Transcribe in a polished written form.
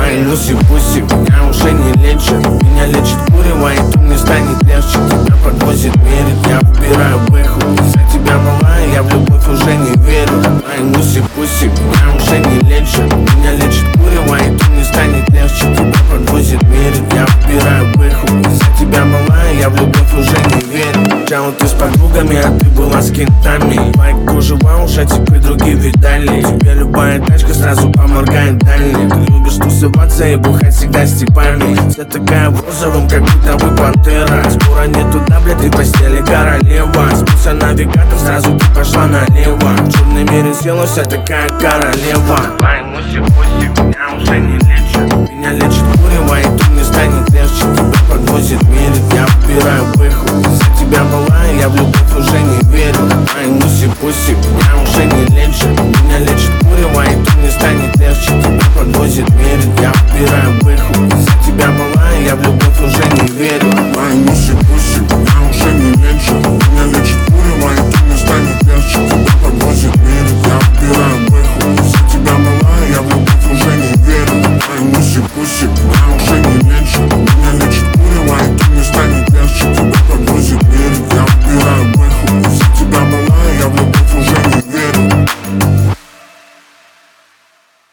Мои муси-пуси меня уже не лечат. Меня лечит курево, и то мне станет легче. Тебя подвозит, мерит, я выбираю бэху. За тебя, малая, я в любовь уже не верю. Мои муси-пуси меня уже не лечат. Меня лечит курево, и то мне станет легче. Тебя подвозит, мерит, я выбираю бэху. За тебя, малая, я в любовь уже не верю. Сначала ты с подругами, а ты была с кентами. Байк кружева уже теперь другие видали. Тебе любая тачка сразу поморгает дальний. Ты любишь тусоваться и бухать всегда с типами. Вся такая в розовом, как будто вы пантера. Спора нет туда, блядь, ты в постели королева. Спустя навигатор, сразу ты пошла налево. В черной мире села вся такая королева. Мои муси-пуси меня уже не лечат. Меня лечит курево, и то мне станет легче. Тебя подвозит, мерит, я выбираю бэху. За тебя, малая, я в любовь уже не верю. Мои муси-пуси меня уже не лечат. Меня лечит курево, и то мне станет легче. Тебя подвозит, мерит, я выбираю бэху. За тебя, малая, я в любовь уже не верю. Мои муси-пуси меня уже не лечат. Меня лечит курево, и то мне станет легче. Тебя подвозит, мерит, я выбираю бэху. За тебя, малая, я в любовь уже не верю. Мои муси-пуси меня уже не